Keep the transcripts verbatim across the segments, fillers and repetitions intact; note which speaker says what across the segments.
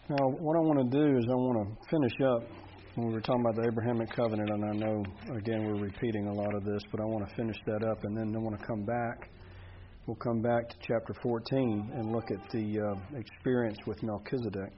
Speaker 1: Now, what I want to do is I want to finish up when we were talking about the Abrahamic covenant, and I know, again, we're repeating a lot of this, but I want to finish that up, and then I want to come back. We'll come back to chapter fourteen and look at the uh, experience with Melchizedek.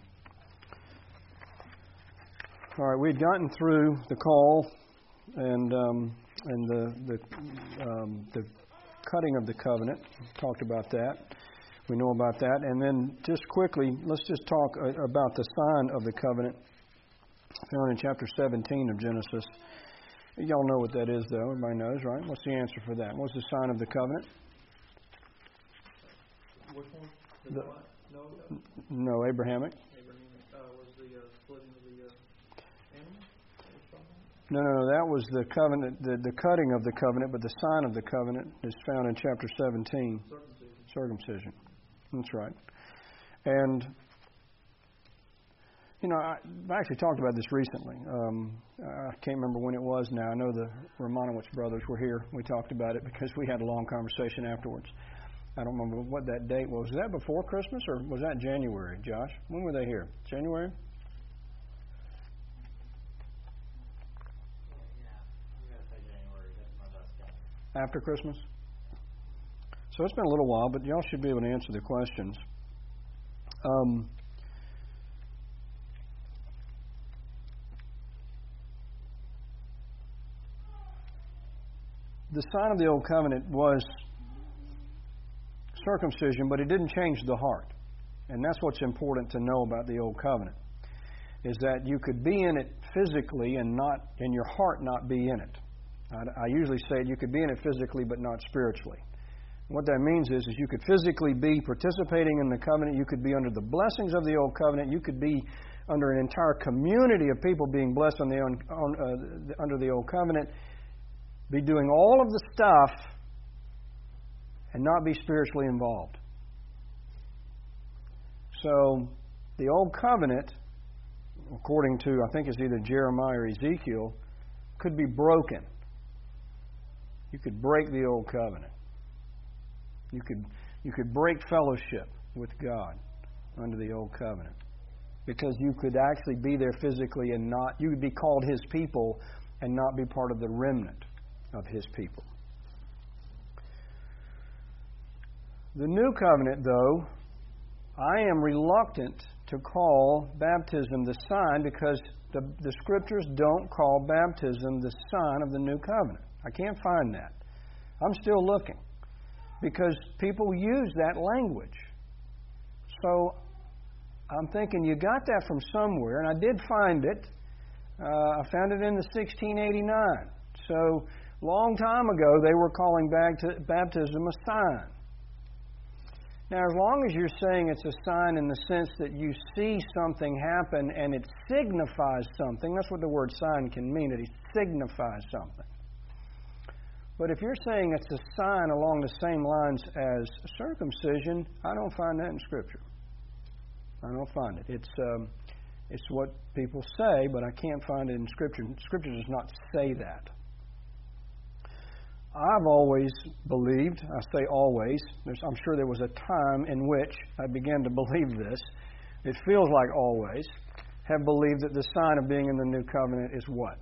Speaker 1: All right, we'd gotten through the call and um, and the the, um, the cutting of the covenant. Talked about that. We know about that. And then just quickly, let's just talk about the sign of the covenant found in chapter seventeen of Genesis. Y'all know what that is, though. Everybody knows, right? What's the answer for that? What's the sign of the covenant?
Speaker 2: Which one? The
Speaker 1: The,
Speaker 2: no,
Speaker 1: no, Abrahamic.
Speaker 2: Abrahamic uh, was the uh, splitting of the uh, animal?
Speaker 1: No, no, no. That was the covenant, the, the cutting of the covenant, but the sign of the covenant is found in chapter seventeen.
Speaker 2: Circumcision.
Speaker 1: Circumcision. That's right. And, you know, I, I actually talked about this recently. Um, I can't remember when it was now. I know the Romanowitz brothers were here. We talked about it because we had a long conversation afterwards. I don't remember what that date was. Was that before Christmas or was that January, Josh? When were they here? January?
Speaker 3: Yeah, I'm going to say January. That's my best guess.
Speaker 1: After Christmas? So it's been a little while, but y'all should be able to answer the questions. Um, the sign of the Old Covenant was circumcision, but it didn't change the heart. And that's what's important to know about the Old Covenant, is that you could be in it physically and not, and your heart not be in it. I, I usually say you could be in it physically, but not spiritually. What that means is, is you could physically be participating in the covenant. You could be under the blessings of the Old Covenant. You could be under an entire community of people being blessed on the on, uh, under the Old Covenant, be doing all of the stuff and not be spiritually involved. So the Old Covenant, according to, I think it's either Jeremiah or Ezekiel, could be broken. You could break the Old Covenant. You could you could break fellowship with God under the Old Covenant because you could actually be there physically and not, you would be called His people and not be part of the remnant of His people. The New Covenant, though, I am reluctant to call baptism the sign because the, the Scriptures don't call baptism the sign of the New Covenant. I can't find that. I'm still looking. Because people use that language. So I'm thinking you got that from somewhere, and I did find it. Uh, I found it in the sixteen eighty-nine. So long time ago, they were calling baptism a sign. Now, as long as you're saying it's a sign in the sense that you see something happen and it signifies something, that's what the word sign can mean, that it signifies something. But if you're saying it's a sign along the same lines as circumcision, I don't find that in Scripture. I don't find it. It's um, it's what people say, but I can't find it in Scripture. Scripture does not say that. I've always believed, I say always, there's, I'm sure there was a time in which I began to believe this. It feels like always, have believed that the sign of being in the New Covenant is what?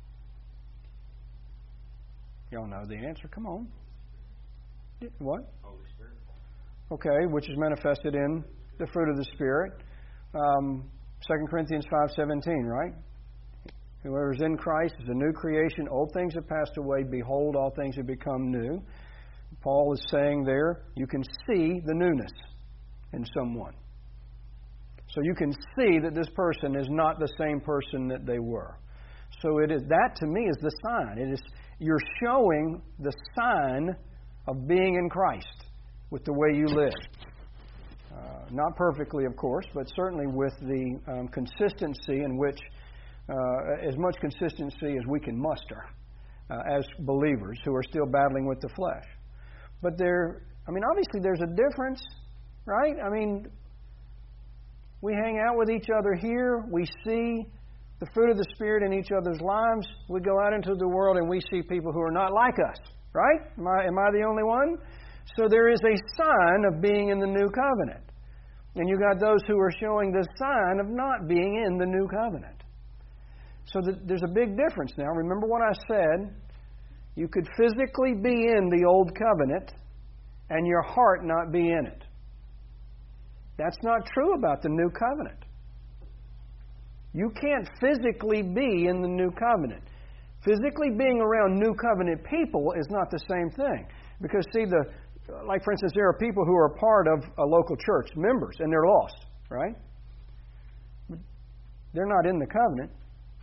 Speaker 1: Y'all know the answer. Come on. What?
Speaker 3: Holy Spirit.
Speaker 1: Okay, which is manifested in the fruit of the Spirit. Um, Second Corinthians five seventeen, right? Whoever is in Christ is a new creation. Old things have passed away. Behold, all things have become new. Paul is saying there, you can see the newness in someone. So you can see that this person is not the same person that they were. So it is that to me is the sign. It is you're showing the sign of being in Christ with the way you live. Uh, not perfectly, of course, but certainly with the um, consistency in which, uh, as much consistency as we can muster uh, as believers who are still battling with the flesh. But there, I mean, obviously there's a difference, right? I mean, we hang out with each other here. We see the fruit of the Spirit in each other's lives. We go out into the world and we see people who are not like us, right? Am I, am I the only one? So there is a sign of being in the New Covenant. And you got those who are showing the sign of not being in the new covenant. So that there's a big difference now. Remember what I said. You could physically be in the old covenant and your heart not be in it. That's not true about the new covenant. You can't physically be in the new covenant. Physically being around new covenant people is not the same thing. Because, see, the like, for instance, there are people who are part of a local church, members, and they're lost, right? They're not in the covenant.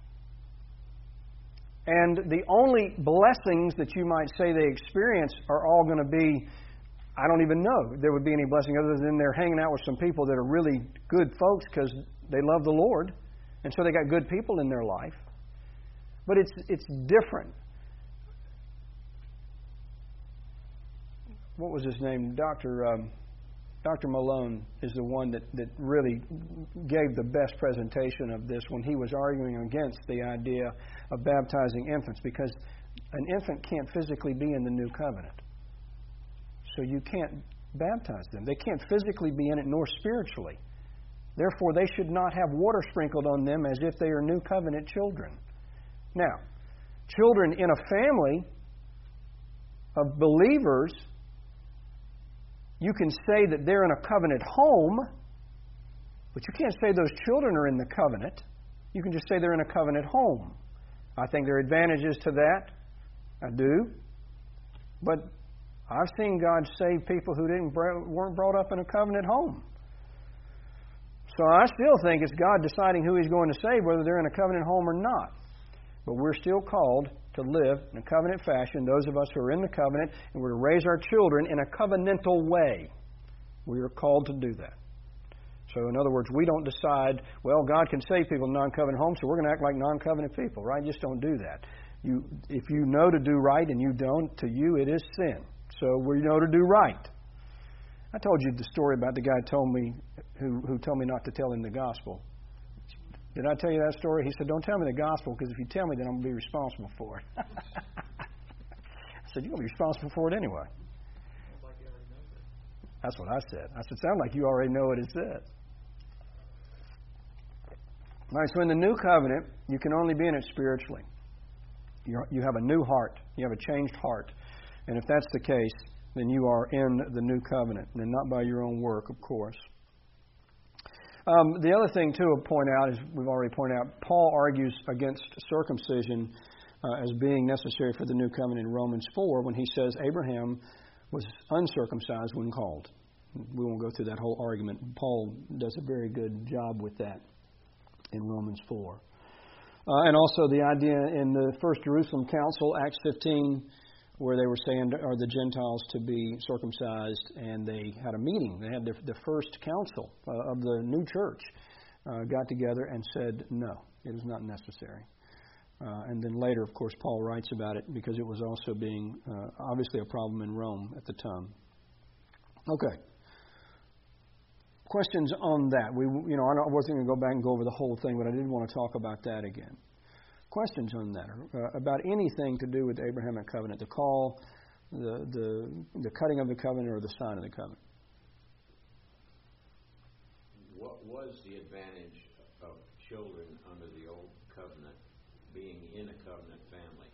Speaker 1: And the only blessings that you might say they experience are all going to be, I don't even know if there would be any blessing other than they're hanging out with some people that are really good folks because they love the Lord. And so they got good people in their life. But it's it's different. What was his name? Doctor Um, Doctor Malone is the one that, that really gave the best presentation of this when he was arguing against the idea of baptizing infants, because an infant can't physically be in the new covenant. So you can't baptize them. They can't physically be in it nor spiritually. Therefore, they should not have water sprinkled on them as if they are new covenant children. Now, children in a family of believers, you can say that they're in a covenant home, but you can't say those children are in the covenant. You can just say they're in a covenant home. I think there are advantages to that. I do. But I've seen God save people who didn't weren't brought up in a covenant home. So I still think it's God deciding who He's going to save, whether they're in a covenant home or not. But we're still called to live in a covenant fashion, those of us who are in the covenant, and we're to raise our children in a covenantal way. We are called to do that. So in other words, we don't decide, well, God can save people in non-covenant homes, so we're going to act like non-covenant people, right? Just don't do that. You, if you know to do right and you don't, to you it is sin. So we know to do right. I told you the story about the guy told me who, who told me not to tell him the gospel. Did I tell you that story? He said, don't tell me the gospel, because if you tell me, then I'm going to be responsible for it. I said, you're going to be responsible for it anyway.
Speaker 2: Sounds like you already know that.
Speaker 1: That's what I said. I said, sound like you already know what it says. All right, so in the new covenant, you can only be in it spiritually. You're, you have a new heart. You have a changed heart. And if that's the case, then you are in the new covenant, and not by your own work, of course. Um, the other thing, too, to point out, is we've already pointed out, Paul argues against circumcision uh, as being necessary for the new covenant in Romans four when he says Abraham was uncircumcised when called. We won't go through that whole argument. Paul does a very good job with that in Romans four. Uh, and also the idea in the First Jerusalem Council, Acts fifteen, where they were saying, are the Gentiles to be circumcised? And they had a meeting. They had the, the first council uh, of the new church uh, got together and said, no, it is not necessary. Uh, and then later, of course, Paul writes about it because it was also being uh, obviously a problem in Rome at the time. Okay. Questions on that? We, you know, I wasn't going to go back and go over the whole thing, but I did want to talk about that again. Questions on that, uh, about anything to do with the Abrahamic covenant, the call, the, the the cutting of the covenant, or the sign of the covenant?
Speaker 4: What was the advantage of children under the old covenant being in a covenant family?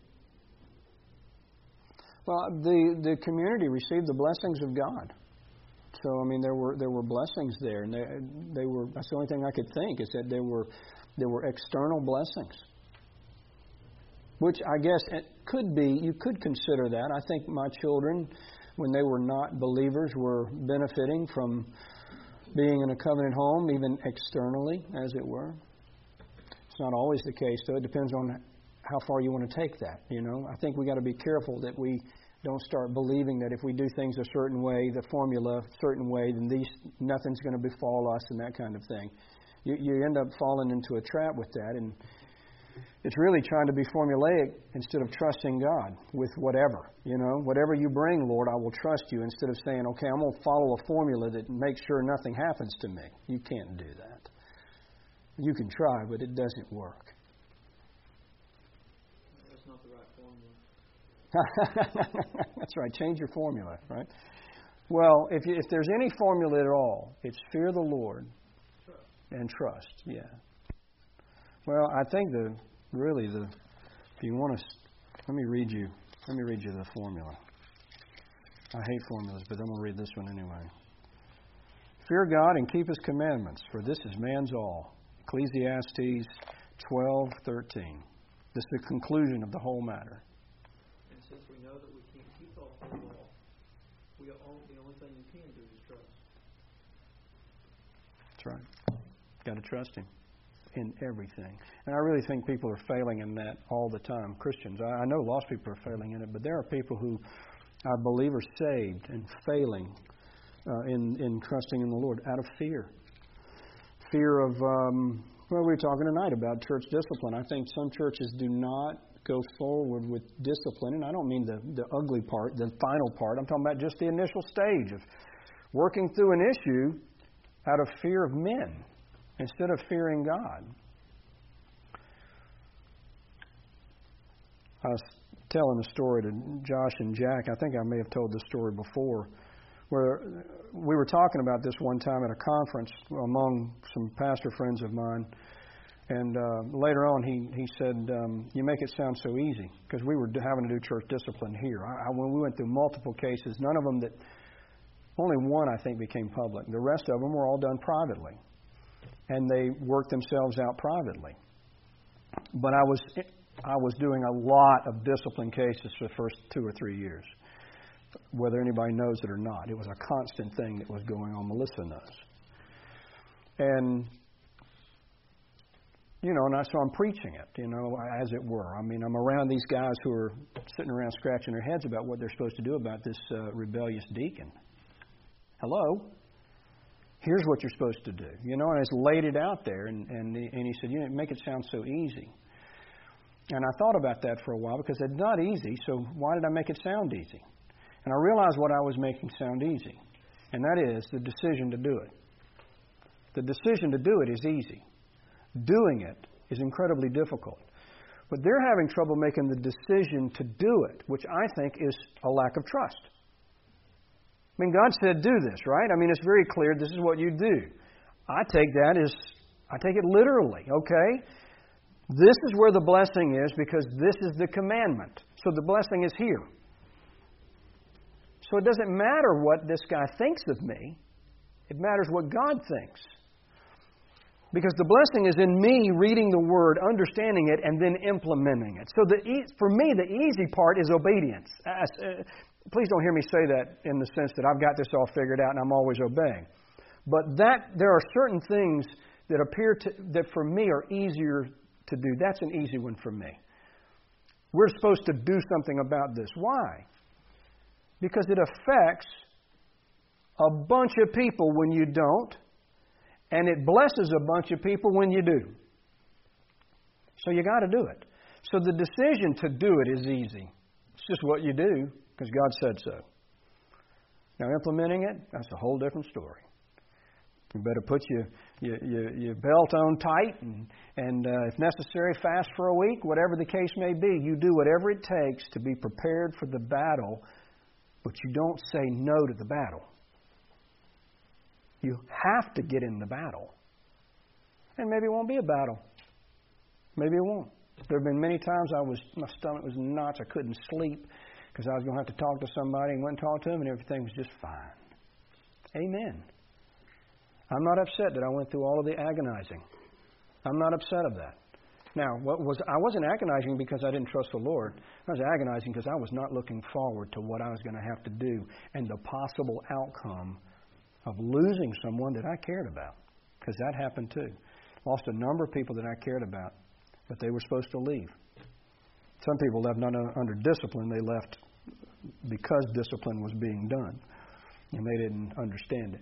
Speaker 1: Well, the, the community received the blessings of God. So I mean, there were there were blessings there, and they they were. That's the only thing I could think is that there were there were external blessings. Which I guess it could be, you could consider that. I think my children, when they were not believers, were benefiting from being in a covenant home, even externally, as it were. It's not always the case, though. It depends on how far you want to take that, you know. I think we got to be careful that we don't start believing that if we do things a certain way, the formula a certain way, then these nothing's going to befall us and that kind of thing. You, you end up falling into a trap with that, and it's really trying to be formulaic instead of trusting God with whatever. You know, whatever you bring, Lord, I will trust you, instead of saying, okay, I'm going to follow a formula that makes sure nothing happens to me. You can't do that. You can try, but it doesn't work.
Speaker 2: That's not the right formula.
Speaker 1: That's right. Change your formula, right? Well, if you, if there's any formula at all, it's fear the Lord and trust. Yeah. Well, I think the really the if you want to, let me read you. Let me read you the formula. I hate formulas, but I'm going to read this one anyway. Fear God and keep His commandments, for this is man's all. Ecclesiastes twelve thirteen. This is the conclusion of the whole matter.
Speaker 2: And since we know that we can't keep the whole law, we all, the only thing you can do is trust.
Speaker 1: That's right. Got to trust Him in everything. And I really think people are failing in that all the time. Christians, I, I know lost people are failing in it, but there are people who I believe are saved and failing uh, in, in trusting in the Lord out of fear. Fear of, um, well, we were talking tonight about church discipline. I think some churches do not go forward with discipline, and I don't mean the, the ugly part, the final part. I'm talking about just the initial stage of working through an issue out of fear of men instead of fearing God. I was telling a story to Josh and Jack. I think I may have told this story before, where we were talking about this one time at a conference among some pastor friends of mine. And uh, later on, he, he said, um, you make it sound so easy, because we were having to do church discipline here. I, I, when we went through multiple cases, none of them that, only one I think became public. The rest of them were all done privately. And they worked themselves out privately. But I was I was doing a lot of discipline cases for the first two or three years, whether anybody knows it or not. It was a constant thing that was going on. Melissa knows. And, you know, and I, so I'm preaching it, you know, as it were. I mean, I'm around these guys who are sitting around scratching their heads about what they're supposed to do about this uh, rebellious deacon. Hello? Here's what you're supposed to do. You know, and I just laid it out there, and, and, he, and he said, you know, make it sound so easy. And I thought about that for a while, because it's not easy, so why did I make it sound easy? And I realized what I was making sound easy, and that is the decision to do it. The decision to do it is easy. Doing it is incredibly difficult. But they're having trouble making the decision to do it, which I think is a lack of trust. I mean, God said, do this, right? I mean, it's very clear this is what you do. I take that as, I take it literally, okay? This is where the blessing is, because this is the commandment. So the blessing is here. So it doesn't matter what this guy thinks of me. It matters what God thinks. Because the blessing is in me reading the Word, understanding it, and then implementing it. So the, for me, the easy part is obedience. Please don't hear me say that in the sense that I've got this all figured out and I'm always obeying. But that there are certain things that appear to, that for me are easier to do. That's an easy one for me. We're supposed to do something about this. Why? Because it affects a bunch of people when you don't, and it blesses a bunch of people when you do. So you got to do it. So the decision to do it is easy. It's just what you do, because God said so. Now implementing it, that's a whole different story. You better put your, your, your, your belt on tight and, and uh, if necessary, fast for a week, whatever the case may be. You do whatever it takes to be prepared for the battle, but you don't say no to the battle. You have to get in the battle. And maybe it won't be a battle. Maybe it won't. There have been many times I was my stomach was knots. I couldn't sleep because I was going to have to talk to somebody, and went and talked to them, and everything was just fine. Amen. I'm not upset that I went through all of the agonizing. I'm not upset of that. Now, what was I wasn't agonizing because I didn't trust the Lord. I was agonizing because I was not looking forward to what I was going to have to do and the possible outcome of losing someone that I cared about. Because that happened too. Lost a number of people that I cared about, but they were supposed to leave. Some people left not under discipline. They left because discipline was being done, and they didn't understand it.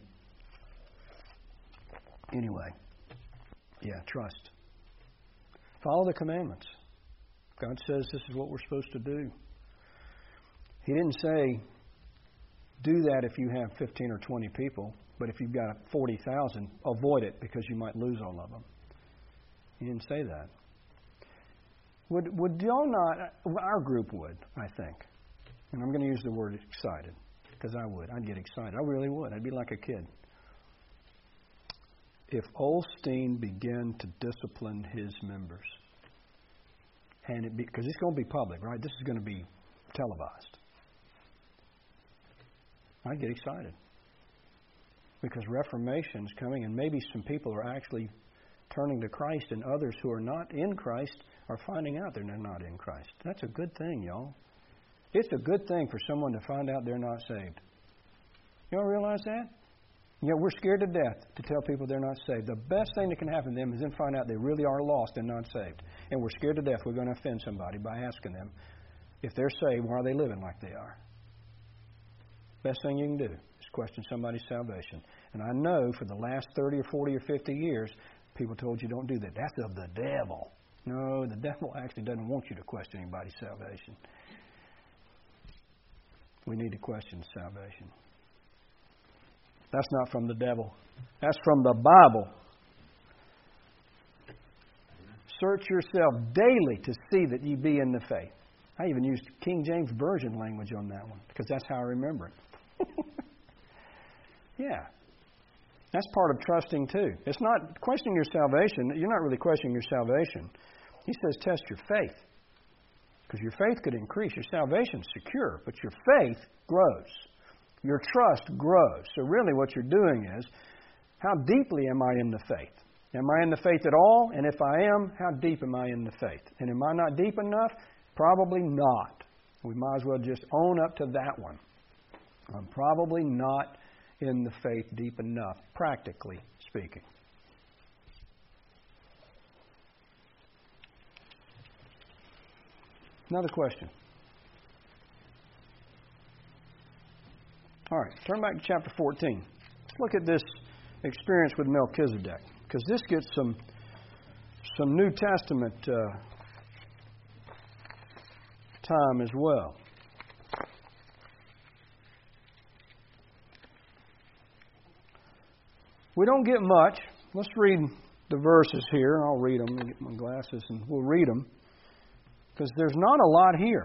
Speaker 1: Anyway, yeah, trust. Follow the commandments. God says this is what we're supposed to do. He didn't say, do that if you have fifteen or twenty people, but if you've got forty thousand, avoid it because you might lose all of them. He didn't say that. Would, would y'all not, our group would, I think, and I'm going to use the word excited. because I would. I'd get excited. I really would. I'd be like a kid. If Osteen began to discipline his members, and it because it's going to be public, right? This is going to be televised. I'd get excited because Reformation is coming, and maybe some people are actually turning to Christ, and others who are not in Christ are finding out they're not in Christ. That's a good thing, y'all. It's a good thing for someone to find out they're not saved. You all realize that? Yet we're scared to death to tell people they're not saved. The best thing that can happen to them is then find out they really are lost and not saved. And we're scared to death we're going to offend somebody by asking them if they're saved, why are they living like they are? Best thing you can do is question somebody's salvation. And I know for the last thirty or forty or fifty years, people told you don't do that. That's of the devil. No, the devil actually doesn't want you to question anybody's salvation. We need to question salvation. That's not from the devil. That's from the Bible. Search yourself daily to see that ye be in the faith. I even used King James Version language on that one because that's how I remember it. Yeah. That's part of trusting too. It's not questioning your salvation. You're not really questioning your salvation. He says test your faith. Because your faith could increase. Your salvation's secure, but your faith grows. Your trust grows. So really what you're doing is, how deeply am I in the faith? Am I in the faith at all? And if I am, how deep am I in the faith? And am I not deep enough? Probably not. We might as well just own up to that one. I'm probably not in the faith deep enough, practically speaking. Another question. All right, turn back to chapter fourteen. Let's look at this experience with Melchizedek, because this gets some some New Testament uh, time as well. We don't get much. Let's read the verses here. I'll read them. I'll get my glasses and we'll read them. Because there's not a lot here.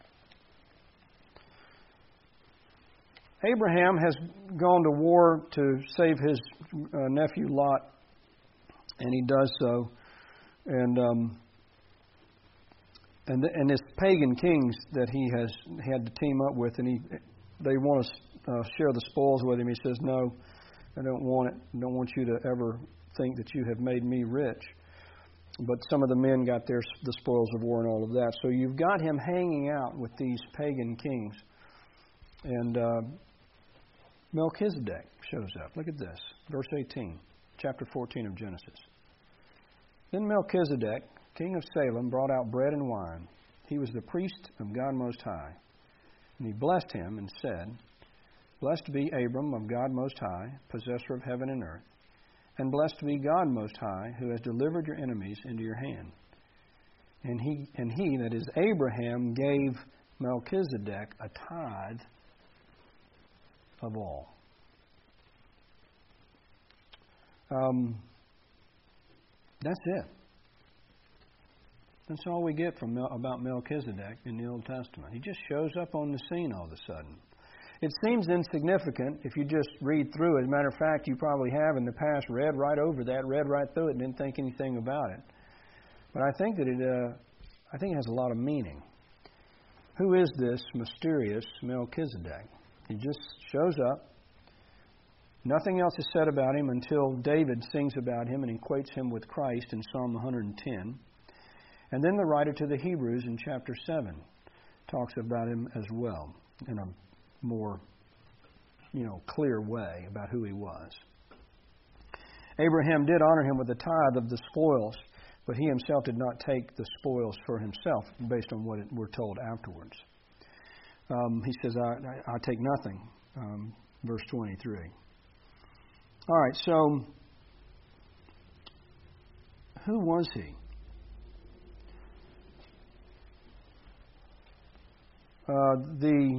Speaker 1: Abraham has gone to war to save his uh, nephew Lot, and he does so. And um, and the, and his pagan kings that he has had to team up with, and he they want to uh, share the spoils with him. He says, "No, I don't want it. I don't want you to ever think that you have made me rich." But some of the men got their the spoils of war and all of that. So you've got him hanging out with these pagan kings. And uh, Melchizedek shows up. Look at this. Verse eighteen, chapter fourteen of Genesis. Then Melchizedek, king of Salem, brought out bread and wine. He was the priest of God Most High. And he blessed him and said, "Blessed be Abram of God Most High, possessor of heaven and earth. And blessed be God Most High, who has delivered your enemies into your hand." And he, and he, that is Abraham, gave Melchizedek a tithe of all. Um, that's it. That's all we get from Mel, about Melchizedek in the Old Testament. He just shows up on the scene all of a sudden. It seems insignificant if you just read through it. As a matter of fact, you probably have in the past read right over that, read right through it, and didn't think anything about it. But I think that it, uh, I think it has a lot of meaning. Who is this mysterious Melchizedek? He just shows up. Nothing else is said about him until David sings about him and equates him with Christ in Psalm one hundred ten. And then the writer to the Hebrews in chapter seven talks about him as well in a more, you know, clear way about who he was. Abraham did honor him with a tithe of the spoils, but he himself did not take the spoils for himself, based on what it, we're told afterwards. Um, he says, I, I, I take nothing, um, verse twenty-three. All right, so who was he? Uh, the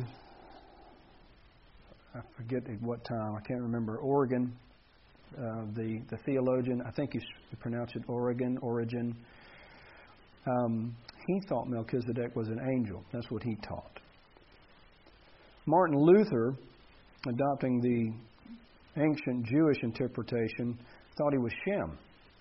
Speaker 1: I forget at what time. I can't remember. Origen, uh, the the theologian. I think you pronounce it Origen, Origen. Um, he thought Melchizedek was an angel. That's what he taught. Martin Luther adopting the ancient Jewish interpretation, thought he was Shem.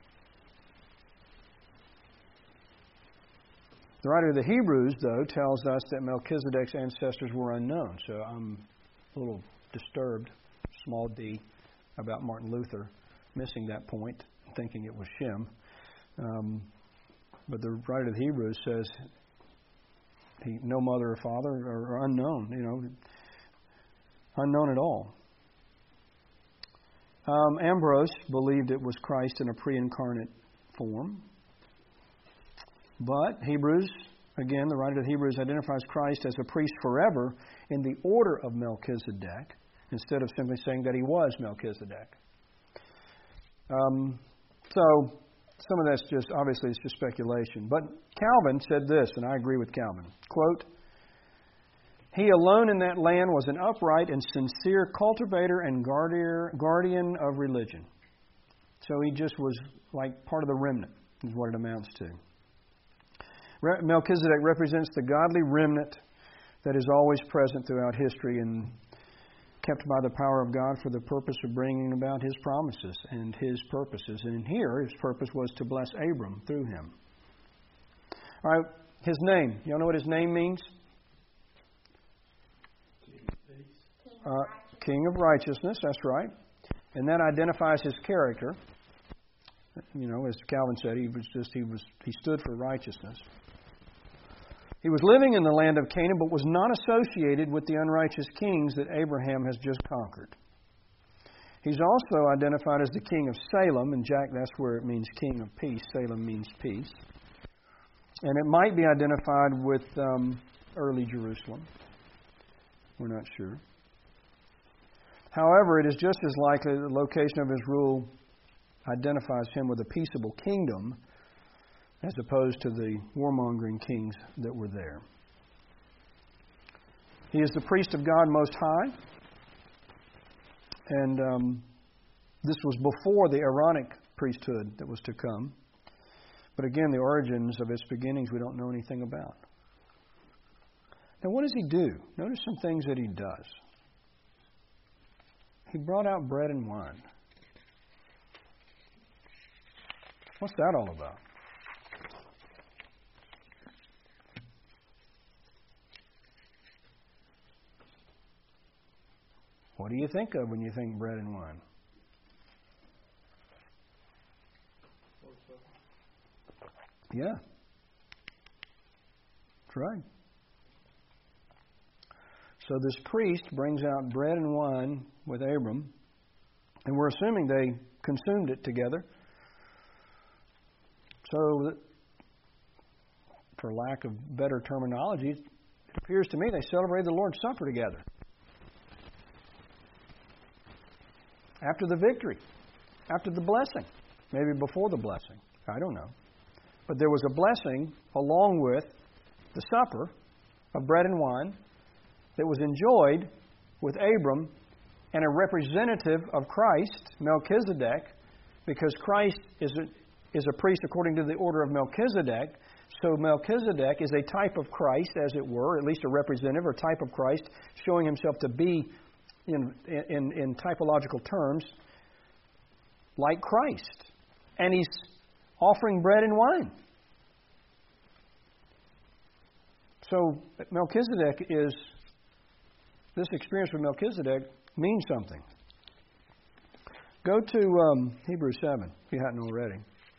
Speaker 1: The writer of the Hebrews, though, tells us that Melchizedek's ancestors were unknown. So I'm a little disturbed, small d, about Martin Luther missing that point, thinking it was Shem. Um, but the writer of the Hebrews says he, no mother or father are, are unknown, you know, unknown at all. Um, Ambrose believed it was Christ in a pre-incarnate form. But Hebrews, again, the writer of Hebrews identifies Christ as a priest forever in the order of Melchizedek, instead of simply saying that he was Melchizedek. Um, so, some of that's just, obviously, it's just speculation. But Calvin said this, and I agree with Calvin. Quote, "He alone in that land was an upright and sincere cultivator and guardian of religion." So he just was like part of the remnant, is what it amounts to. Melchizedek represents the godly remnant that is always present throughout history and kept by the power of God for the purpose of bringing about His promises and His purposes. And here, His purpose was to bless Abram through him. All right, His name. You all know what His name means? Uh, King of righteousness, that's right. And that identifies His character. You know, as Calvin said, he was just he was he stood for righteousness. He was living in the land of Canaan, but was not associated with the unrighteous kings that Abraham has just conquered. He's also identified as the king of Salem, and Jack, that's where it means king of peace. Salem means peace. And it might be identified with um, early Jerusalem. We're not sure. However, it is just as likely that the location of his rule identifies him with a peaceable kingdom, as opposed to the warmongering kings that were there. He is the priest of God Most High. And um, this was before the Aaronic priesthood that was to come. But again, the origins of its beginnings we don't know anything about. Now, what does he do? Notice some things that he does. He brought out bread and wine. What's that all about? What do you think of when you think bread and wine? Yeah. That's right. So this priest brings out bread and wine with Abram, and we're assuming they consumed it together. So, for lack of better terminology, it appears to me they celebrated the Lord's Supper together. After the victory, after the blessing, maybe before the blessing, I don't know. But there was a blessing along with the supper of bread and wine that was enjoyed with Abram and a representative of Christ, Melchizedek, because Christ is a, is a priest according to the order of Melchizedek. So Melchizedek is a type of Christ, as it were, at least a representative or type of Christ, showing himself to be, in, in, in typological terms, like Christ. And he's offering bread and wine. So Melchizedek is, this experience with Melchizedek means something. Go to um, Hebrews seven, if you hadn't already.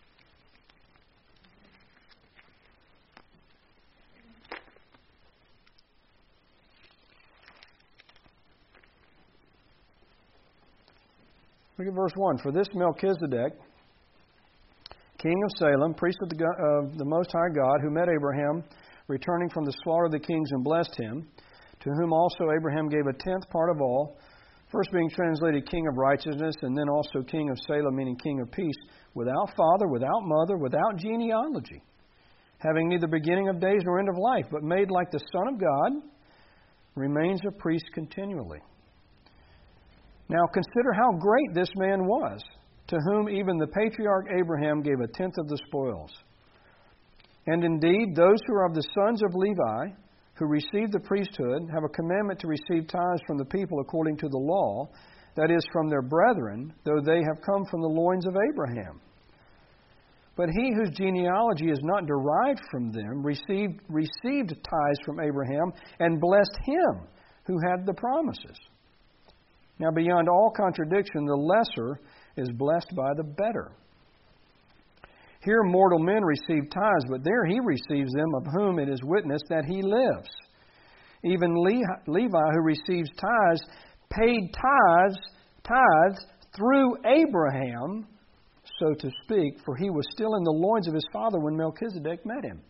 Speaker 1: Look at verse one. For this Melchizedek, king of Salem, priest of the, God, of the Most High God, who met Abraham, returning from the slaughter of the kings and blessed him, to whom also Abraham gave a tenth part of all, first being translated king of righteousness, and then also king of Salem, meaning king of peace, without father, without mother, without genealogy, having neither beginning of days nor end of life, but made like the Son of God, remains a priest continually. Now consider how great this man was, to whom even the patriarch Abraham gave a tenth of the spoils. And indeed, those who are of the sons of Levi, who receive the priesthood have a commandment to receive tithes from the people according to the law, that is, from their brethren, though they have come from the loins of Abraham. But he whose genealogy is not derived from them received, received tithes from Abraham and blessed him who had the promises. Now, beyond all contradiction, the lesser is blessed by the better. Here mortal men receive tithes, but there he receives them of whom it is witnessed that he lives. Even Levi, who receives tithes, paid tithes, tithes through Abraham, so to speak, for he was still in the loins of his father when Melchizedek met him.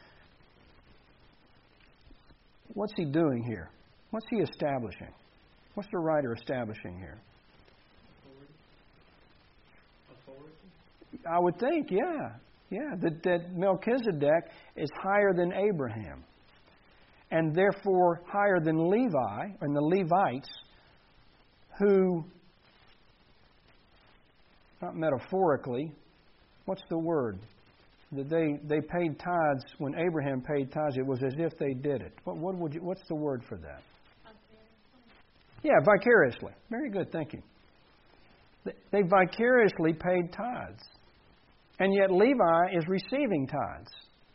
Speaker 1: What's he doing here? What's he establishing? What's the writer establishing here?
Speaker 2: Authority.
Speaker 1: I would think, yeah. Yeah, that, that Melchizedek is higher than Abraham. And therefore higher than Levi, and the Levites, who, not metaphorically, what's the word? That they, they paid tithes when Abraham paid tithes. It was as if they did it. What, what would you, what's the word for that? Yeah, vicariously. Very good, thank you. They vicariously paid tithes. And yet Levi is receiving tithes.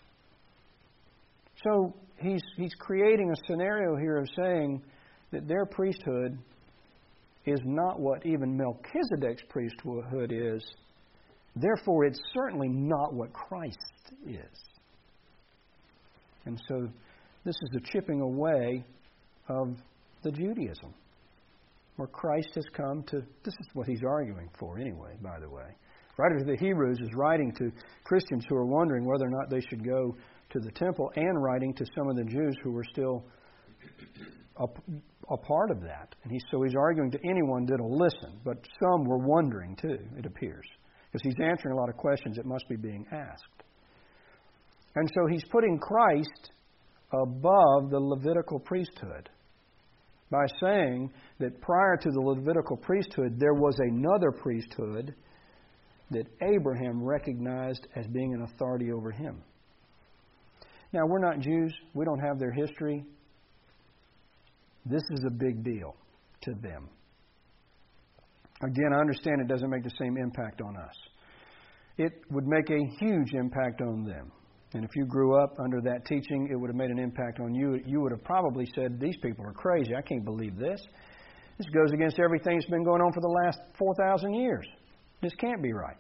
Speaker 1: So he's, he's creating a scenario here of saying that their priesthood is not what even Melchizedek's priesthood is. Therefore, it's certainly not what Christ is. And so this is the chipping away of the Judaism, where Christ has come to... This is what he's arguing for anyway, by the way. Writer to the Hebrews is writing to Christians who are wondering whether or not they should go to the temple, and writing to some of the Jews who were still a, a part of that. And he, so he's arguing to anyone that'll listen, but some were wondering too, it appears, because he's answering a lot of questions that must be being asked. And so he's putting Christ above the Levitical priesthood by saying that prior to the Levitical priesthood, there was another priesthood that Abraham recognized as being an authority over him. Now, we're not Jews. We don't have their history. This is a big deal to them. Again, I understand it doesn't make the same impact on us. It would make a huge impact on them. And if you grew up under that teaching, it would have made an impact on you. You would have probably said, these people are crazy. I can't believe this. This goes against everything that's been going on for the last four thousand years. This can't be right.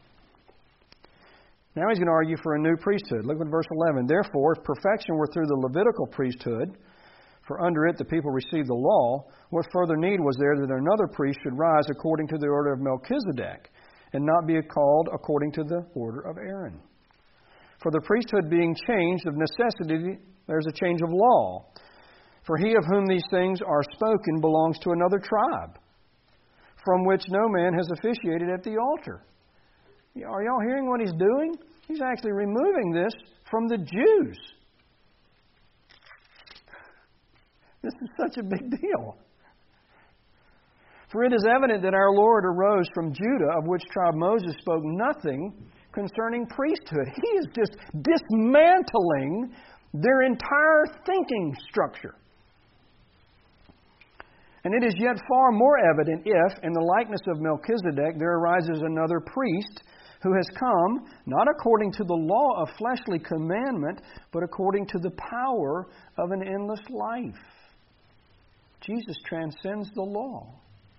Speaker 1: Now he's going to argue for a new priesthood. Look at verse eleven. Therefore, if perfection were through the Levitical priesthood, for under it the people received the law, what further need was there that another priest should rise according to the order of Melchizedek, and not be called according to the order of Aaron? For the priesthood being changed, of necessity there's a change of law. For he of whom these things are spoken belongs to another tribe, from which no man has officiated at the altar. Are y'all hearing what he's doing? He's actually removing this from the Jews. This is such a big deal. For it is evident that our Lord arose from Judah, of which tribe Moses spoke nothing concerning priesthood. He is just dismantling their entire thinking structure. And it is yet far more evident if, in the likeness of Melchizedek, there arises another priest who has come, not according to the law of fleshly commandment, but according to the power of an endless life. Jesus transcends the law.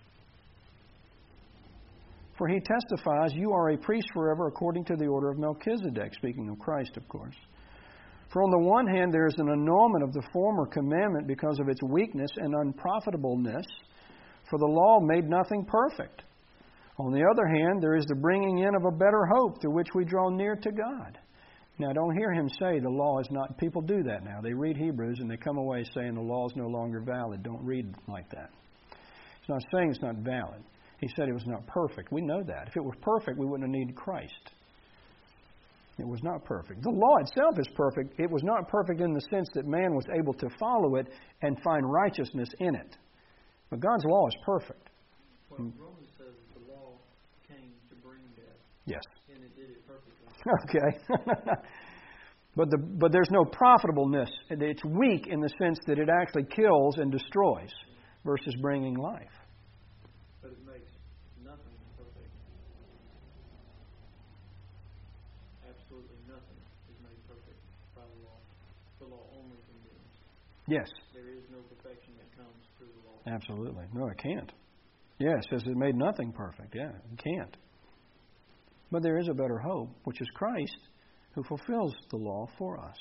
Speaker 1: For he testifies, you are a priest forever according to the order of Melchizedek, speaking of Christ, of course. For on the one hand, there is an annulment of the former commandment because of its weakness and unprofitableness, for the law made nothing perfect. On the other hand, there is the bringing in of a better hope through which we draw near to God. Now, don't hear him say the law is not... People do that now. They read Hebrews and they come away saying the law is no longer valid. Don't read like that. He's not saying it's not valid. He said it was not perfect. We know that. If it were perfect, we wouldn't have needed Christ. It was not perfect. The law itself is perfect. It was not perfect in the sense that man was able to follow it and find righteousness in it. But God's law is perfect.
Speaker 2: Well, Romans says the law came to bring death.
Speaker 1: Yes.
Speaker 2: And it did it perfectly.
Speaker 1: Okay. But, the, but there's no profitableness. It's weak in the sense that it actually kills and destroys versus bringing life.
Speaker 2: But it makes nothing perfect. Absolutely nothing is made perfect by the law. The law only condemns.
Speaker 1: Yes.
Speaker 2: There is no perfection that comes through the law.
Speaker 1: Absolutely. No, it can't. Yeah, it says it made nothing perfect. Yeah, it can't. But there is a better hope, which is Christ, who fulfills the law for us.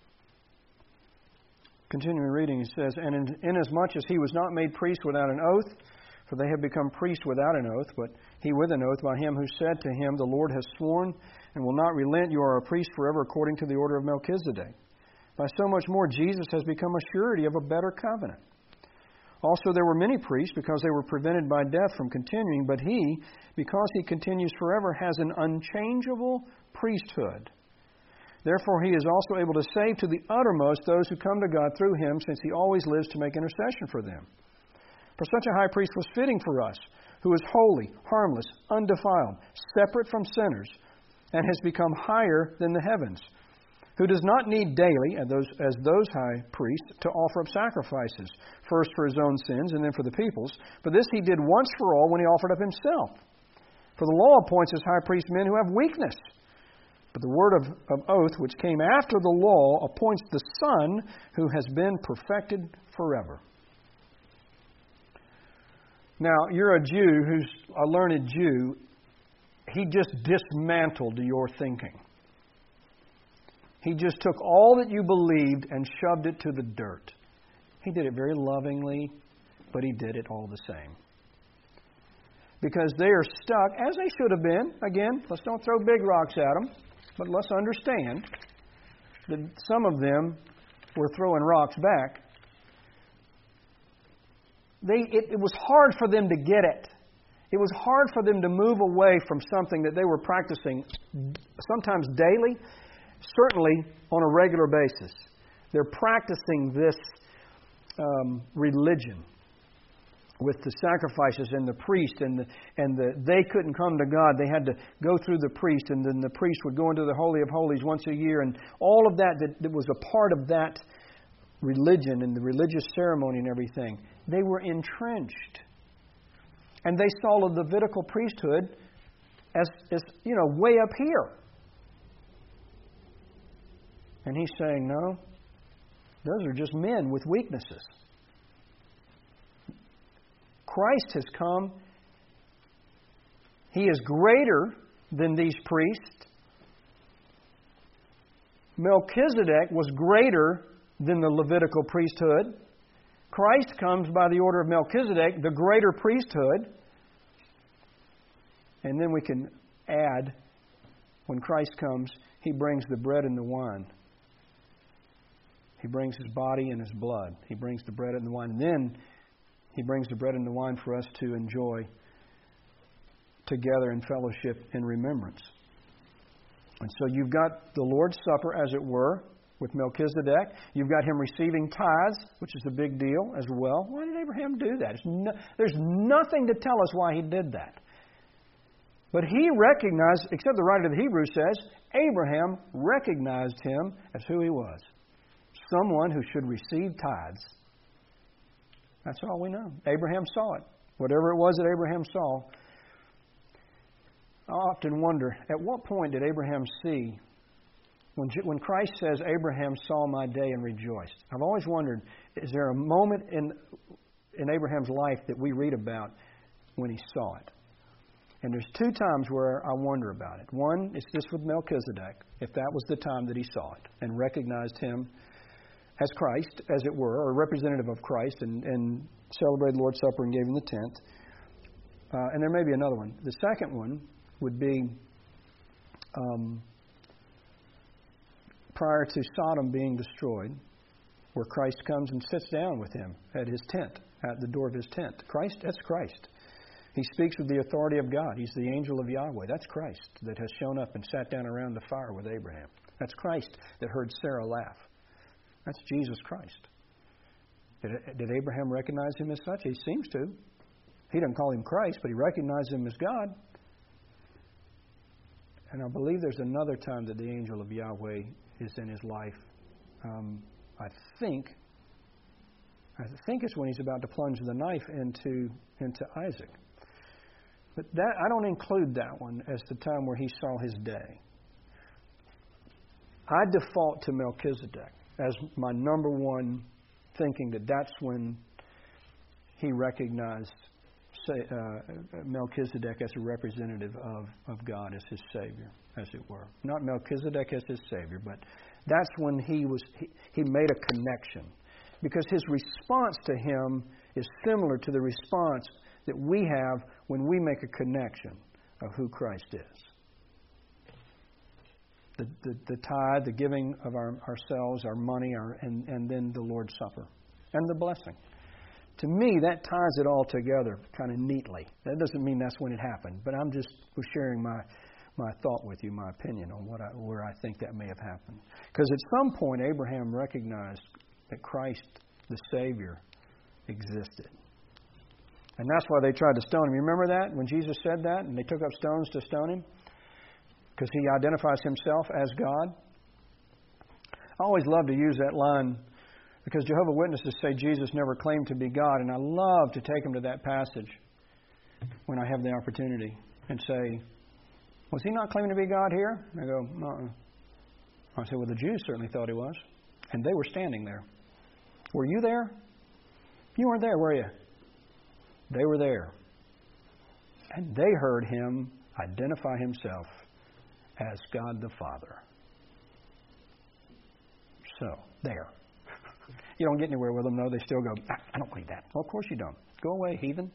Speaker 1: Continuing reading, it says, And in, inasmuch as he was not made priest without an oath, for they have become priests without an oath, but he with an oath by him who said to him, The Lord has sworn, and will not relent, you are a priest forever according to the order of Melchizedek. By so much more Jesus has become a surety of a better covenant. Also there were many priests, because they were prevented by death from continuing, but he, because he continues forever, has an unchangeable priesthood. Therefore he is also able to save to the uttermost those who come to God through him, since he always lives to make intercession for them. For such a high priest was fitting for us, who is holy, harmless, undefiled, separate from sinners, and has become higher than the heavens, who does not need daily, as those, as those high priests, to offer up sacrifices, first for his own sins and then for the people's. But this he did once for all when he offered up himself. For the law appoints as high priests men who have weakness. But the word of, of oath, which came after the law, appoints the Son who has been perfected forever. Now, you're a Jew who's a learned Jew. He just dismantled your thinking. He just took all that you believed and shoved it to the dirt. He did it very lovingly, but he did it all the same. Because they are stuck, as they should have been. Again, let's don't throw big rocks at them. But let's understand that some of them were throwing rocks back. They, it, it was hard for them to get it. It was hard for them to move away from something that they were practicing sometimes daily, certainly on a regular basis. They're practicing this um, religion with the sacrifices and the priest, and the, and the, they couldn't come to God. They had to go through the priest, and then the priest would go into the Holy of Holies once a year, and all of that, that that was a part of that religion and the religious ceremony and everything. They were entrenched. And they saw the Levitical priesthood as, as, you know, way up here. And he's saying, no, those are just men with weaknesses. Christ has come. He is greater than these priests. Melchizedek was greater than the Levitical priesthood. Christ comes by the order of Melchizedek, the greater priesthood. And then we can add, when Christ comes, He brings the bread and the wine. He brings His body and His blood. He brings the bread and the wine. And then He brings the bread and the wine for us to enjoy together in fellowship in remembrance. And so you've got the Lord's Supper, as it were, with Melchizedek. You've got Him receiving tithes, which is a big deal as well. Why did Abraham do that? No, there's nothing to tell us why he did that. But he recognized, except the writer of the Hebrews says, Abraham recognized him as who he was. Someone who should receive tithes. That's all we know. Abraham saw it. Whatever it was that Abraham saw. I often wonder, at what point did Abraham see, when, when Christ says, Abraham saw my day and rejoiced? I've always wondered, is there a moment in, in Abraham's life that we read about when he saw it? And there's two times where I wonder about it. One is this with Melchizedek, if that was the time that he saw it and recognized him as Christ, as it were, or a representative of Christ, and, and celebrated the Lord's Supper and gave him the tenth. Uh, and there may be another one. The second one would be um, prior to Sodom being destroyed, where Christ comes and sits down with him at his tent, at the door of his tent. Christ, that's Christ. He speaks with the authority of God. He's the angel of Yahweh. That's Christ that has shown up and sat down around the fire with Abraham. That's Christ that heard Sarah laugh. That's Jesus Christ. Did, did Abraham recognize him as such? He seems to. He doesn't call him Christ, but he recognized him as God. and I believe there's another time that the angel of Yahweh is in his life. Um, I think, I think it's when he's about to plunge the knife into into Isaac. But that I don't include that one as the time where he saw his day. I default to Melchizedek as my number one, thinking that that's when he recognized say, uh, Melchizedek as a representative of, of God as his Savior, as it were. Not Melchizedek as his Savior, but that's when he was he, he made a connection. Because his response to him is similar to the response that we have when we make a connection of who Christ is. The, the, the tithe, the giving of our, ourselves, our money, our, and, and then the Lord's Supper, and the blessing. To me, that ties it all together kind of neatly. That doesn't mean that's when it happened, but I'm just sharing my my thought with you, my opinion on what I, where I think that may have happened. Because at some point, Abraham recognized that Christ, the Savior, existed. And that's why they tried to stone him. You remember that? When Jesus said that and they took up stones to stone him? Because he identifies himself as God. I always love to use that line because Jehovah's Witnesses say Jesus never claimed to be God. And I love to take them to that passage when I have the opportunity and say, was he not claiming to be God here? And I go, uh-uh. I say, well, the Jews certainly thought he was. And they were standing there. Were you there? You weren't there, were you? They were there. And they heard him identify himself as God the Father. So, there. You don't get anywhere with them, though. They still go, ah, I don't believe that. Well, of course you don't. Go away, heathen.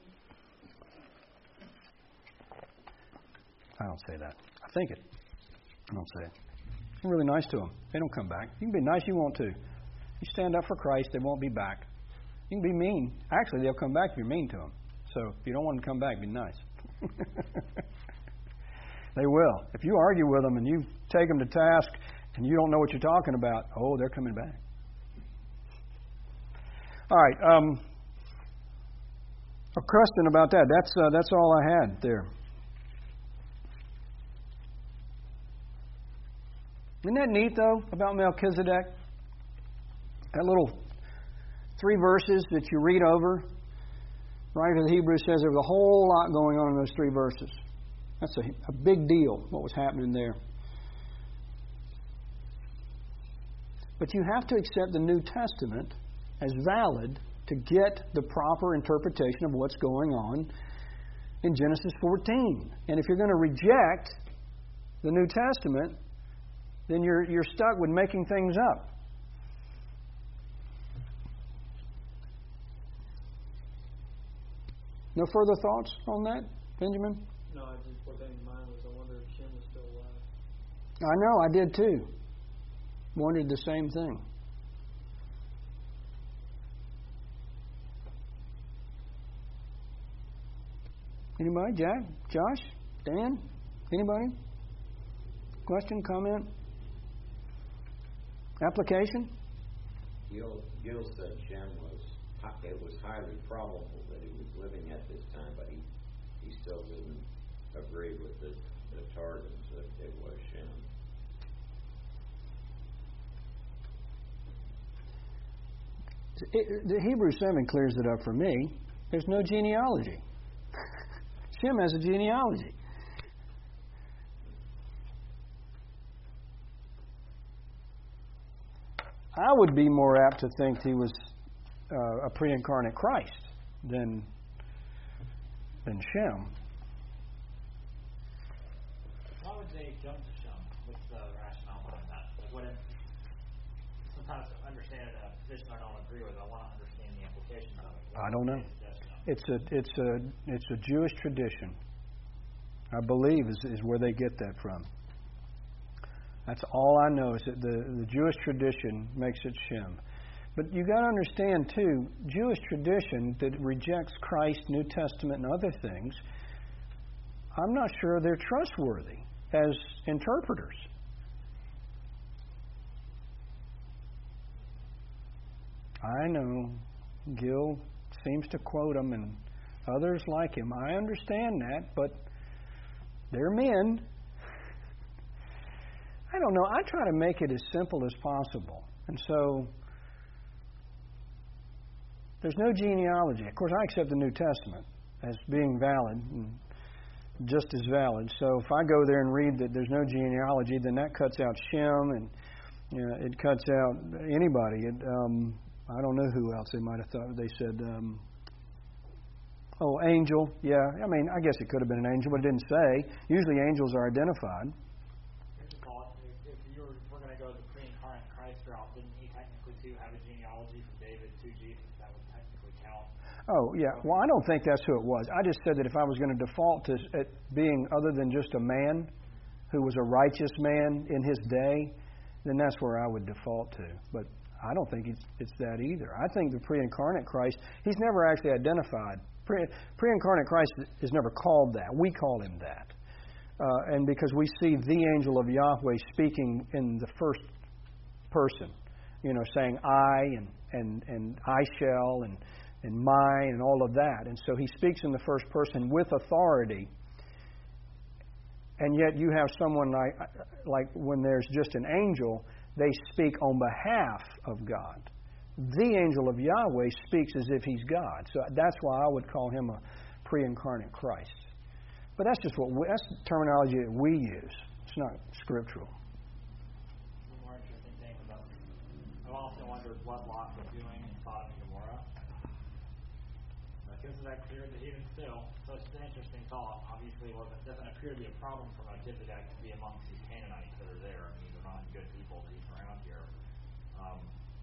Speaker 1: I don't say that. I think it. I don't say it. I'm really nice to them. They don't come back. You can be nice you want to. You stand up for Christ, they won't be back. You can be mean. Actually, they'll come back if you're mean to them. So if you don't want them to come back, be nice. They will. If you argue with them and you take them to task and you don't know what you're talking about, oh, they're coming back. All right. Um, a question about that. That's uh, that's all I had there. Isn't that neat, though, about Melchizedek? That little three verses that you read over. Right, the Hebrews says there was a whole lot going on in those three verses. That's a, a big deal, what was happening there. But you have to accept the New Testament as valid to get the proper interpretation of what's going on in Genesis fourteen. And if you're going to reject the New Testament, then you're you're stuck with making things up. No further thoughts on that, Benjamin?
Speaker 2: No, I just what came to mind was I wonder if Shem was still alive.
Speaker 1: I know, I did too. Wondered the same thing. Anybody? Jack? Josh? Dan? Anybody? Question? Comment? Application?
Speaker 4: Gil, Gil said Shem was, it was highly probable that he was living at this time, but he, he still didn't agree with the, the Targums that it was Shem.
Speaker 1: It, the Hebrews seven clears it up for me. There's no genealogy. Shem has a genealogy. I would be more apt to think he was uh, a pre-incarnate Christ than than Shem.
Speaker 3: Why would they jump to Shem? What's the rationale behind that? Like, what if, sometimes to understand a position I don't agree with, I want to understand the implications of it. What
Speaker 1: I don't know.
Speaker 3: Is
Speaker 1: It's a it's a it's a Jewish tradition. I believe is is where they get that from. That's all I know is that the, the Jewish tradition makes it Shem. But you got to understand too, Jewish tradition that rejects Christ, New Testament, and other things, I'm not sure they're trustworthy as interpreters. I know Gil seems to quote them and others like him. I understand that, but they're men. I don't know. I try to make it as simple as possible. And so there's no genealogy. Of course, I accept the New Testament as being valid and just as valid. So if I go there and read that there's no genealogy, then that cuts out Shem, and you know, it cuts out anybody. It, um, I don't know who else they might have thought. They said, um, oh, angel. Yeah, I mean, I guess it could have been an angel, but it didn't say. Usually angels are identified.
Speaker 3: Here's a thought. If, if you were, we're going to go the pre-incarnate Christ route, didn't he technically too have a genealogy from David to Jesus? That would technically count.
Speaker 1: Oh, yeah. Well, I don't think that's who it was. I just said that if I was going to default to it being other than just a man who was a righteous man in his day, then that's where I would default to. But I don't think it's, it's that either. I think the pre-incarnate Christ, he's never actually identified. Pre, pre-incarnate Christ is never called that. We call him that. Uh, and because we see the angel of Yahweh speaking in the first person, you know, saying I and, and, and I shall and, and mine and all of that. And so he speaks in the first person with authority. And yet you have someone like, like when there's just an angel, they speak on behalf of God. The angel of Yahweh speaks as if he's God. So that's why I would call him a pre-incarnate Christ. But that's just what we, that's the terminology that we use. It's not scriptural.
Speaker 3: One more interesting thing about I've often wondered what Lot was doing in Sodom and Gomorrah. Because that clear that even still, so it's an interesting thought. Obviously, well, it doesn't appear to be a problem for Melchizedek to be amongst these Canaanites that are there. I mean, they're not good people that he's around here. Um,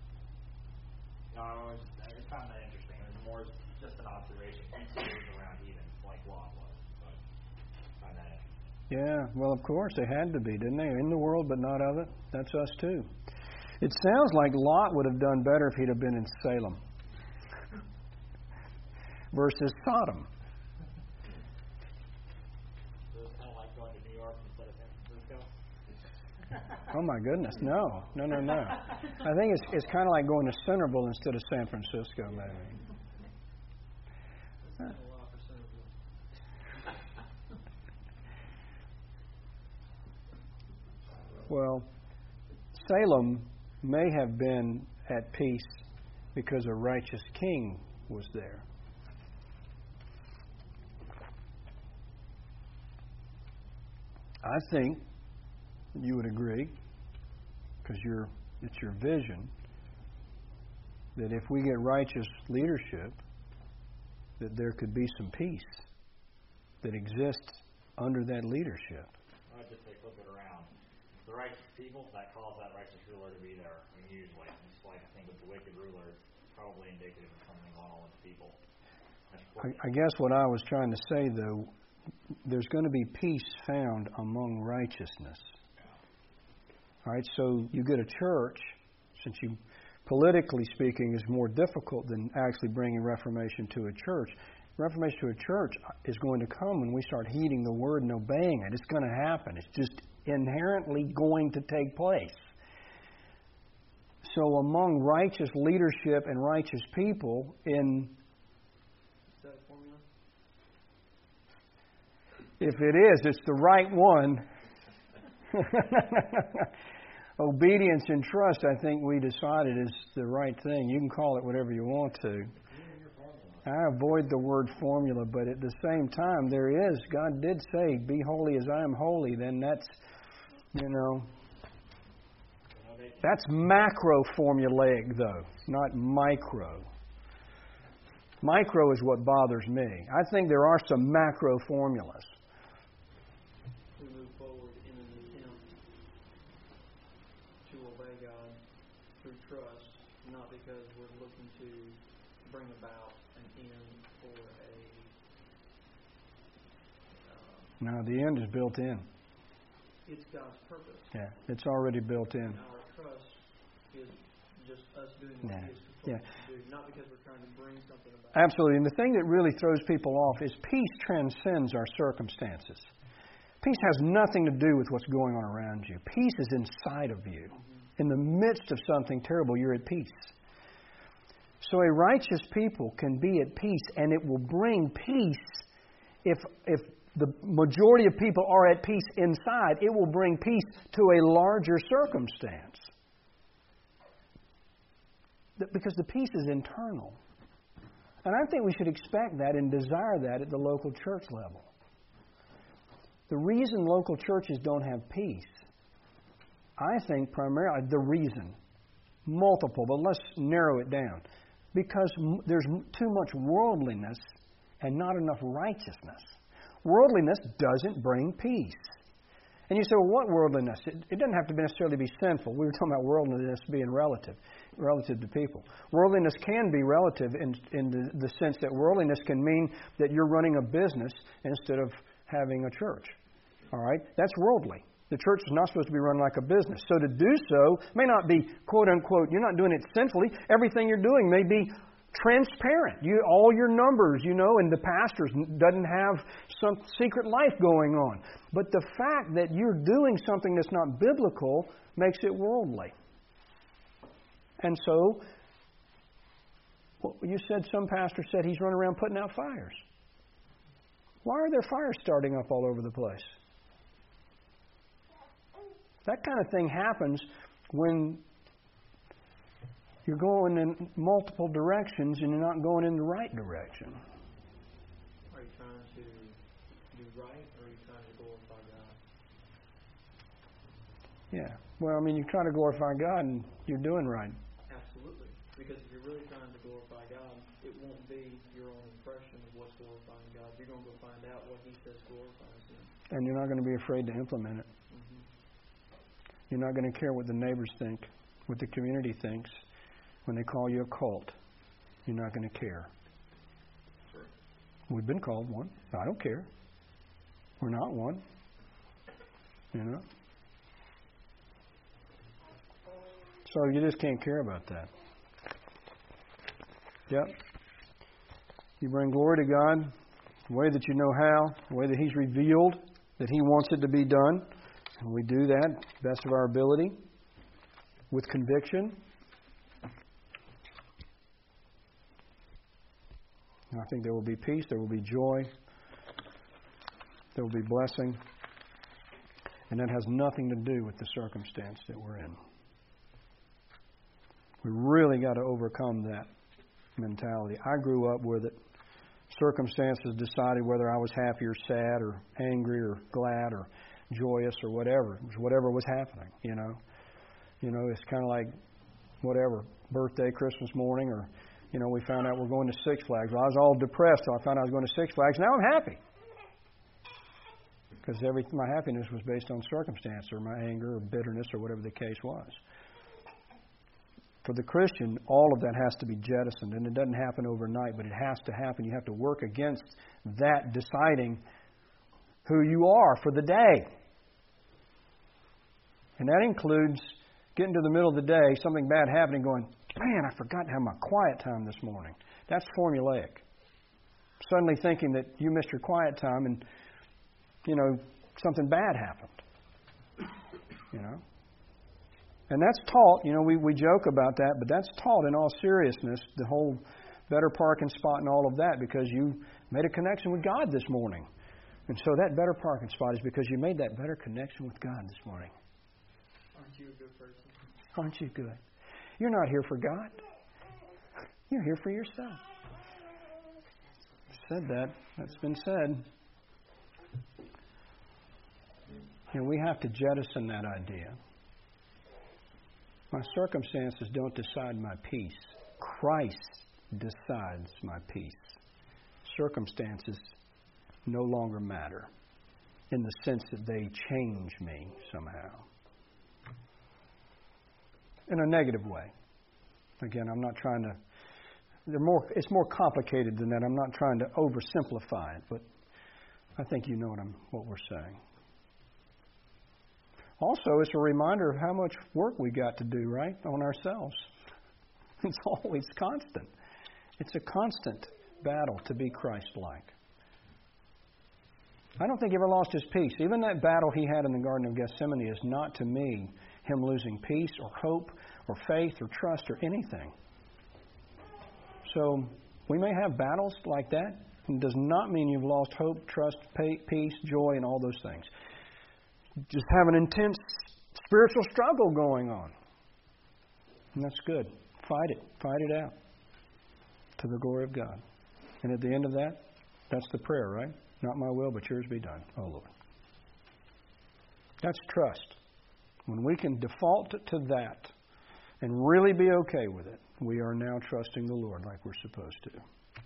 Speaker 3: you know, I always I just found that interesting. It was more just an observation. He too was around heathens like Lot was. So I find that interesting.
Speaker 1: Yeah, well, of course, they had to be, didn't they? In the world, but not of it. That's us too. It sounds like Lot would have done better if he'd have been in Salem versus Sodom.
Speaker 3: So it's kind of like going to New York instead of San Francisco.
Speaker 1: Oh my goodness, no, no, no, no. I think it's it's kind of like going to Centerville instead of San Francisco, maybe.
Speaker 2: That's a lot for Centerville.
Speaker 1: Well, Salem may have been at peace because a righteous king was there. I think you would agree, because you're, it's your vision, that if we get righteous leadership, that there could be some peace that exists under that leadership.
Speaker 3: I would just say flip it around. The righteous people, that calls that righteous ruler to be there, I mean, usually. Just like I think with the wicked ruler, it's probably indicative of something going on with the people.
Speaker 1: I, I guess what I was trying to say, though, there's going to be peace found among righteousness. All right, so you get a church, since you, politically speaking, is more difficult than actually bringing Reformation to a church. Reformation to a church is going to come when we start heeding the word and obeying it. It's going to happen. It's just inherently going to take place. So among righteous leadership and righteous people in...
Speaker 2: Is that a formula?
Speaker 1: If it is, it's the right one. Obedience and trust, I think we decided, is the right thing. You can call it whatever you want to. I avoid the word formula, but at the same time, there is. God did say, be holy as I am holy. Then that's, you know, that's macro formulaic, though, not micro. Micro is what bothers me. I think there are some macro formulas.
Speaker 2: We move forward in an attempt to obey God through trust, not because we're looking to bring about an end or a... Uh,
Speaker 1: No, the end is built in.
Speaker 2: it's God's purpose.
Speaker 1: Yeah, it's already built in.
Speaker 2: Our trust is just us doing what
Speaker 1: Yeah.
Speaker 2: He has told
Speaker 1: Yeah.
Speaker 2: us to do, not because we're trying to bring something about.
Speaker 1: Absolutely. And the thing that really throws people off is peace transcends our circumstances. Peace has nothing to do with what's going on around you. Peace is inside of you. Mm-hmm. In the midst of something terrible, you're at peace. So a righteous people can be at peace, and it will bring peace if, if the majority of people are at peace inside, it will bring peace to a larger circumstance. Because the peace is internal. And I think we should expect that and desire that at the local church level. The reason local churches don't have peace, I think primarily, the reason, multiple, but let's narrow it down. Because there's too much worldliness and not enough righteousness. Worldliness doesn't bring peace. And you say, well, what worldliness? It, it doesn't have to necessarily be sinful. We were talking about worldliness being relative, relative to people. Worldliness can be relative in, in the, the sense that worldliness can mean that you're running a business instead of having a church. All right? That's worldly. The church is not supposed to be run like a business. So to do so may not be, quote unquote, you're not doing it sinfully. Everything you're doing may be transparent. You, all your numbers, you know, and the pastor doesn't have some secret life going on. But the fact that you're doing something that's not biblical makes it worldly. And so, well, you said some pastor said he's running around putting out fires. Why are there fires starting up all over the place? That kind of thing happens when you're going in multiple directions and you're not going in the right direction.
Speaker 2: Are you trying to do right, or are you trying to glorify God?
Speaker 1: Yeah. Well, I mean, you're trying to glorify God and you're doing right.
Speaker 2: Absolutely. Because if you're really trying to glorify God, it won't be your own impression of what's glorifying God. You're going to go find out what He says glorifies Him. And
Speaker 1: you're not going to be afraid to implement it.
Speaker 2: Mm-hmm.
Speaker 1: You're not going to care what the neighbors think, what the community thinks. When they call you a cult, you're not going to care.
Speaker 2: Sure.
Speaker 1: We've been called one. I don't care. We're not one. You know? So you just can't care about that. Yep. You bring glory to God the way that you know how, the way that He's revealed that He wants it to be done. And we do that best of our ability with conviction. I think there will be peace, there will be joy, there will be blessing, and that has nothing to do with the circumstance that we're in. We really got to overcome that mentality. I grew up with it. Circumstances decided whether I was happy or sad or angry or glad or joyous or whatever. It was whatever was happening, you know. You know, it's kind of like whatever, birthday, Christmas morning, or you know, we found out we're going to Six Flags. Well, I was all depressed, so I found out I was going to Six Flags. Now I'm happy. Because every, my happiness was based on circumstance or my anger or bitterness or whatever the case was. For the Christian, all of that has to be jettisoned. And it doesn't happen overnight, but it has to happen. You have to work against that deciding who you are for the day. And that includes getting to the middle of the day, something bad happening, going, man, I forgot to have my quiet time this morning. That's formulaic. Suddenly thinking that you missed your quiet time and, you know, something bad happened. You know? And that's taught, you know, we, we joke about that, but that's taught in all seriousness, the whole better parking spot and all of that, because you made a connection with God this morning. And so that better parking spot is because you made that better connection with God this morning.
Speaker 2: Aren't you a good person?
Speaker 1: Aren't you good? You're not here for God. You're here for yourself. Said that. That's been said. You know, we have to jettison that idea. My circumstances don't decide my peace. Christ decides my peace. Circumstances no longer matter in the sense that they change me somehow. In a negative way. Again, I'm not trying to... They're more. It's more complicated than that. I'm not trying to oversimplify it, but I think you know what I'm what we're saying. Also, it's a reminder of how much work we got to do, right, on ourselves. It's always constant. It's a constant battle to be Christ-like. I don't think he ever lost his peace. Even that battle he had in the Garden of Gethsemane is not, to me, him losing peace or hope or faith or trust or anything. So we may have battles like that It does not mean you've lost hope, trust, peace, joy, and all those things. Just have an intense spiritual struggle going on. And that's good. Fight it. Fight it out to the glory of God. And at the end of that, that's the prayer, right? Not my will, but yours be done, oh Lord. That's trust. When we can default to that and really be okay with it, we are now trusting the Lord like we're supposed to.